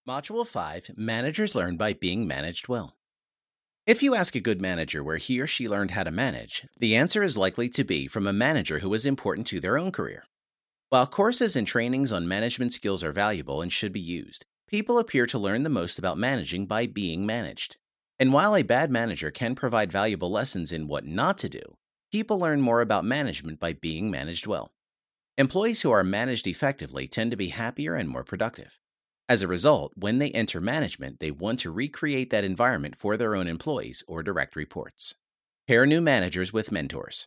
Module 5 Managers Learn by Being Managed Well. If you ask a good manager where he or she learned how to manage, the answer is likely to be from a manager who was important to their own career. While courses and trainings on management skills are valuable and should be used, people appear to learn the most about managing by being managed. And while a bad manager can provide valuable lessons in what not to do, people learn more about management by being managed well. Employees who are managed effectively tend to be happier and more productive. As a result, when they enter management, they want to recreate that environment for their own employees or direct reports. Pair new managers with mentors.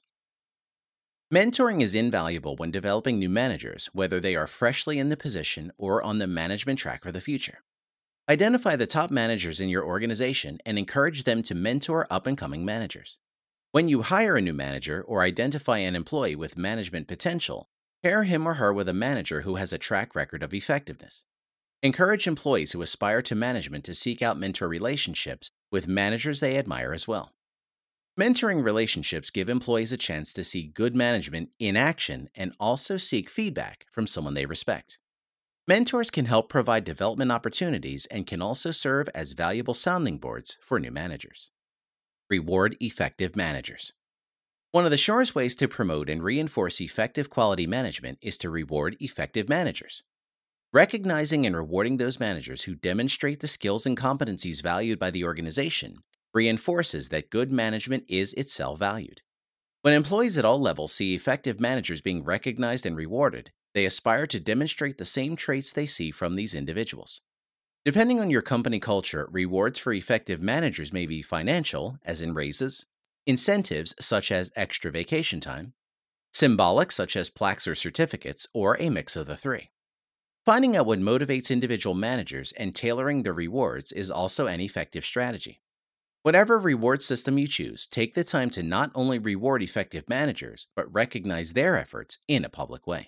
Mentoring is invaluable when developing new managers, whether they are freshly in the position or on the management track for the future. Identify the top managers in your organization and encourage them to mentor up-and-coming managers. When you hire a new manager or identify an employee with management potential, pair him or her with a manager who has a track record of effectiveness. Encourage employees who aspire to management to seek out mentor relationships with managers they admire as well. Mentoring relationships give employees a chance to see good management in action and also seek feedback from someone they respect. Mentors can help provide development opportunities and can also serve as valuable sounding boards for new managers. Reward effective managers. One of the surest ways to promote and reinforce effective quality management is to reward effective managers. Recognizing and rewarding those managers who demonstrate the skills and competencies valued by the organization reinforces that good management is itself valued. When employees at all levels see effective managers being recognized and rewarded, they aspire to demonstrate the same traits they see from these individuals. Depending on your company culture, rewards for effective managers may be financial, as in raises, incentives such as extra vacation time, symbolic such as plaques or certificates, or a mix of the three. Finding out what motivates individual managers and tailoring the rewards is also an effective strategy. Whatever reward system you choose, take the time to not only reward effective managers, but recognize their efforts in a public way.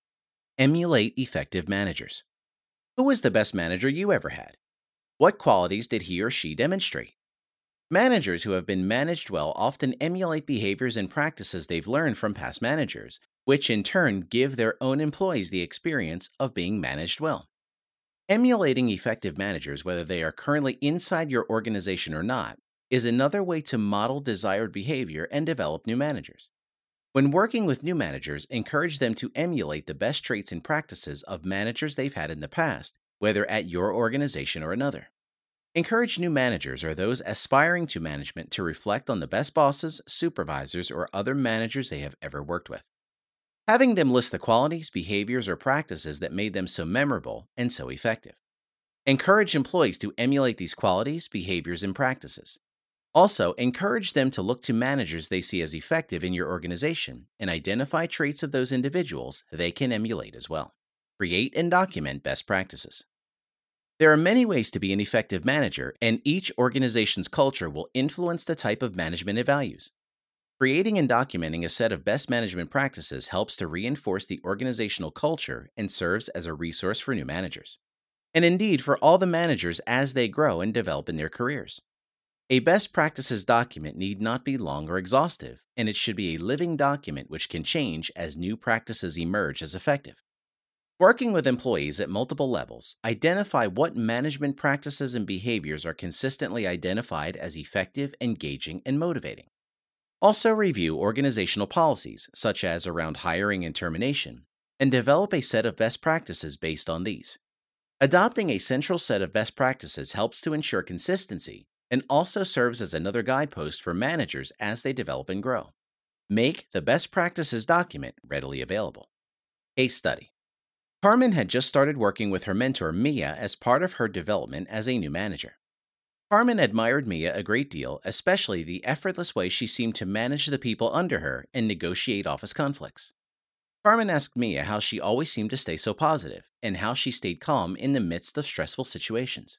Emulate effective managers. Who was the best manager you ever had? What qualities did he or she demonstrate? Managers who have been managed well often emulate behaviors and practices they've learned from past managers, which in turn give their own employees the experience of being managed well. Emulating effective managers, whether they are currently inside your organization or not, is another way to model desired behavior and develop new managers. When working with new managers, encourage them to emulate the best traits and practices of managers they've had in the past, whether at your organization or another. Encourage new managers or those aspiring to management to reflect on the best bosses, supervisors, or other managers they have ever worked with. Having them list the qualities, behaviors, or practices that made them so memorable and so effective. Encourage employees to emulate these qualities, behaviors, and practices. Also, encourage them to look to managers they see as effective in your organization and identify traits of those individuals they can emulate as well. Create and document best practices. There are many ways to be an effective manager, and each organization's culture will influence the type of management it values. Creating and documenting a set of best management practices helps to reinforce the organizational culture and serves as a resource for new managers. And indeed, for all the managers as they grow and develop in their careers. A best practices document need not be long or exhaustive, and it should be a living document which can change as new practices emerge as effective. Working with employees at multiple levels, identify what management practices and behaviors are consistently identified as effective, engaging, and motivating. Also review organizational policies, such as around hiring and termination, and develop a set of best practices based on these. Adopting a central set of best practices helps to ensure consistency and also serves as another guidepost for managers as they develop and grow. Make the best practices document readily available. Case study. Carmen had just started working with her mentor, Mia, as part of her development as a new manager. Carmen admired Mia a great deal, especially the effortless way she seemed to manage the people under her and negotiate office conflicts. Carmen asked Mia how she always seemed to stay so positive and how she stayed calm in the midst of stressful situations.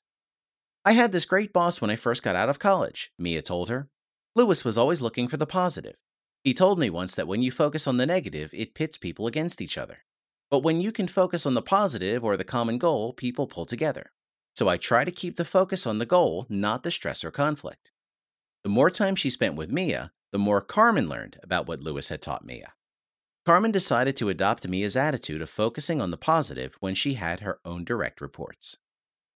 "I had this great boss when I first got out of college," Mia told her. "Louis was always looking for the positive. He told me once that when you focus on the negative, it pits people against each other. But when you can focus on the positive or the common goal, people pull together. So I try to keep the focus on the goal, not the stress or conflict." The more time she spent with Mia, the more Carmen learned about what Louis had taught Mia. Carmen decided to adopt Mia's attitude of focusing on the positive when she had her own direct reports.